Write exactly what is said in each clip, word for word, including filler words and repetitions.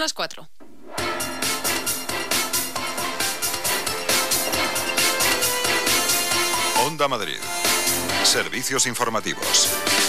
las cuatro. Onda Madrid. Servicios informativos.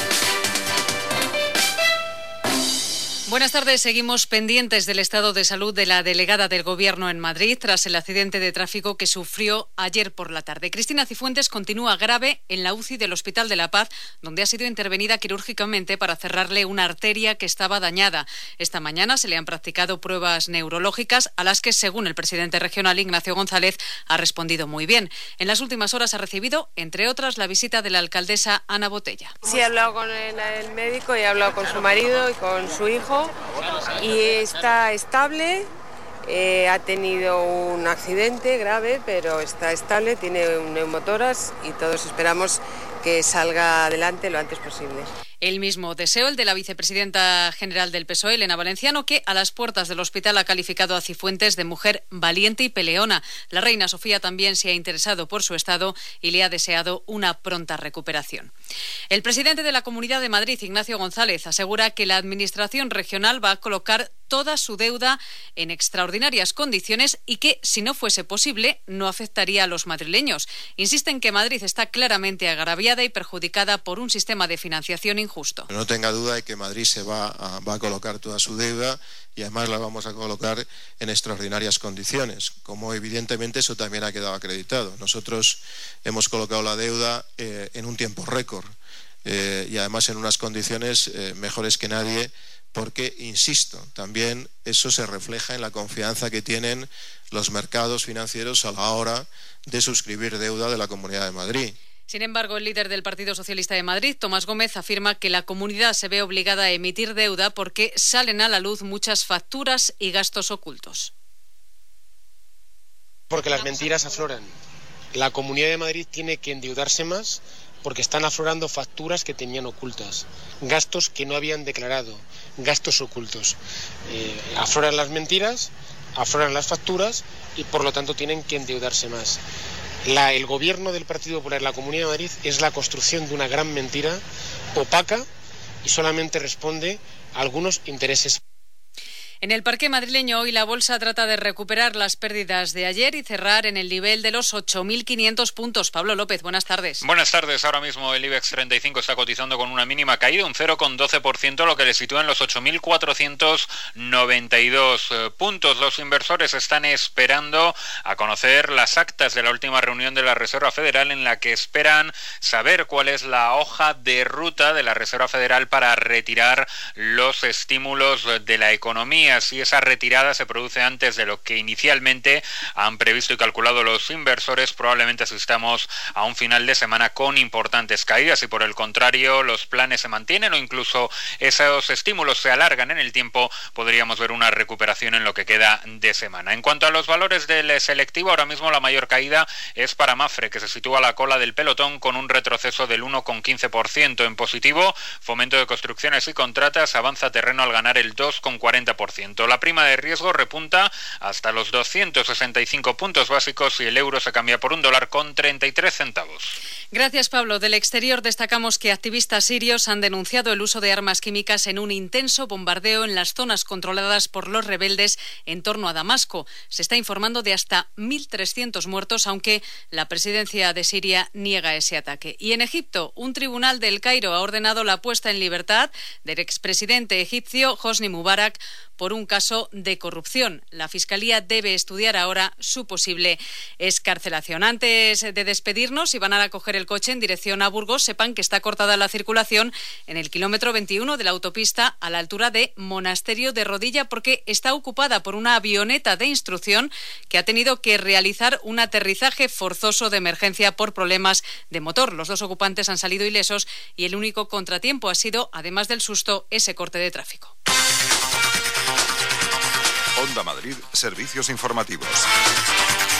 Buenas tardes. Seguimos pendientes del estado de salud de la delegada del Gobierno en Madrid tras el accidente de tráfico que sufrió ayer por la tarde. Cristina Cifuentes continúa grave en la U C I del Hospital de la Paz, donde ha sido intervenida quirúrgicamente para cerrarle una arteria que estaba dañada. Esta mañana se le han practicado pruebas neurológicas a las que, según el presidente regional Ignacio González, ha respondido muy bien. En las últimas horas ha recibido, entre otras, la visita de la alcaldesa Ana Botella. Sí, he hablado con el, el médico y he hablado con su marido y con su hijo. Y está estable, eh, ha tenido un accidente grave, pero está estable, tiene un neumotórax y todos esperamos que salga adelante lo antes posible. El mismo deseo, el de la vicepresidenta general del P S O E, Elena Valenciano, que a las puertas del hospital ha calificado a Cifuentes de mujer valiente y peleona. La reina Sofía también se ha interesado por su estado y le ha deseado una pronta recuperación. El presidente de la Comunidad de Madrid, Ignacio González, asegura que la administración regional va a colocar toda su deuda en extraordinarias condiciones y que, si no fuese posible, no afectaría a los madrileños. Insiste en que Madrid está claramente agraviada y perjudicada por un sistema de financiación injusto. No tenga duda de que Madrid se va a, va a colocar toda su deuda y además la vamos a colocar en extraordinarias condiciones, como evidentemente eso también ha quedado acreditado. Nosotros hemos colocado la deuda eh, en un tiempo récord eh, y además en unas condiciones eh, mejores que nadie, porque, insisto, también eso se refleja en la confianza que tienen los mercados financieros a la hora de suscribir deuda de la Comunidad de Madrid. Sin embargo, el líder del Partido Socialista de Madrid, Tomás Gómez, afirma que la comunidad se ve obligada a emitir deuda porque salen a la luz muchas facturas y gastos ocultos. Porque las mentiras afloran. La Comunidad de Madrid tiene que endeudarse más porque están aflorando facturas que tenían ocultas, gastos que no habían declarado, gastos ocultos. Eh, afloran las mentiras, afloran las facturas y por lo tanto tienen que endeudarse más. La, el gobierno del Partido Popular en la Comunidad de Madrid es la construcción de una gran mentira opaca y solamente responde a algunos intereses. En el parque madrileño hoy la bolsa trata de recuperar las pérdidas de ayer y cerrar en el nivel de los ocho mil quinientos puntos. Pablo López, buenas tardes. Buenas tardes. Ahora mismo el IBEX treinta y cinco está cotizando con una mínima caída, un cero coma doce por ciento, lo que le sitúa en los ocho mil cuatrocientos noventa y dos puntos. Los inversores están esperando a conocer las actas de la última reunión de la Reserva Federal, en la que esperan saber cuál es la hoja de ruta de la Reserva Federal para retirar los estímulos de la economía. Si esa retirada se produce antes de lo que inicialmente han previsto y calculado los inversores, probablemente asistamos a un final de semana con importantes caídas. Si por el contrario los planes se mantienen o incluso esos estímulos se alargan en el tiempo, podríamos ver una recuperación en lo que queda de semana. En cuanto a los valores del selectivo, ahora mismo la mayor caída es para Mafre, que se sitúa a la cola del pelotón con un retroceso del uno coma quince por ciento. En positivo, Fomento de Construcciones y Contratas avanza terreno al ganar el dos coma cuarenta por ciento. La prima de riesgo repunta hasta los doscientos sesenta y cinco puntos básicos y el euro se cambia por un dólar con treinta y tres centavos. Gracias, Pablo. Del exterior destacamos que activistas sirios han denunciado el uso de armas químicas en un intenso bombardeo en las zonas controladas por los rebeldes en torno a Damasco. Se está informando de hasta mil trescientos muertos, aunque la presidencia de Siria niega ese ataque. Y en Egipto, un tribunal del Cairo ha ordenado la puesta en libertad del expresidente egipcio Hosni Mubarak por un caso de corrupción. La Fiscalía debe estudiar ahora su posible excarcelación. Antes de despedirnos, si van a coger el coche en dirección a Burgos, sepan que está cortada la circulación en el kilómetro veintiuno de la autopista a la altura de Monasterio de Rodilla, porque está ocupada por una avioneta de instrucción que ha tenido que realizar un aterrizaje forzoso de emergencia por problemas de motor. Los dos ocupantes han salido ilesos y el único contratiempo ha sido, además del susto, ese corte de tráfico. Onda Madrid, servicios informativos.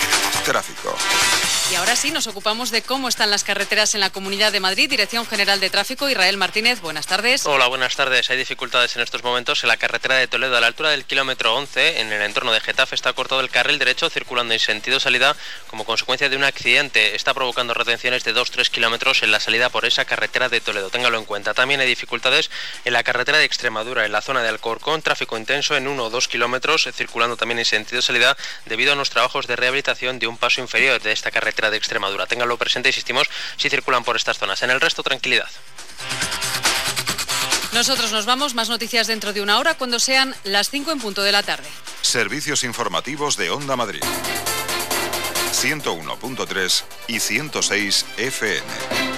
Tráfico. Y ahora sí, nos ocupamos de cómo están las carreteras en la Comunidad de Madrid. Dirección General de Tráfico, Israel Martínez, buenas tardes. Hola, buenas tardes. Hay dificultades en estos momentos en la carretera de Toledo. A la altura del kilómetro once, en el entorno de Getafe, está cortado el carril derecho circulando en sentido salida como consecuencia de un accidente. Está provocando retenciones de dos a tres kilómetros en la salida por esa carretera de Toledo. Téngalo en cuenta. También hay dificultades en la carretera de Extremadura, en la zona de Alcorcón. Tráfico intenso en uno o dos kilómetros, circulando también en sentido salida debido a unos trabajos de rehabilitación de un paso inferior de esta carretera de Extremadura. Ténganlo presente, insistimos, si circulan por estas zonas. En el resto, tranquilidad. Nosotros nos vamos. Más noticias dentro de una hora, cuando sean las cinco en punto de la tarde. Servicios informativos de Onda Madrid. ciento uno punto tres y ciento seis F M.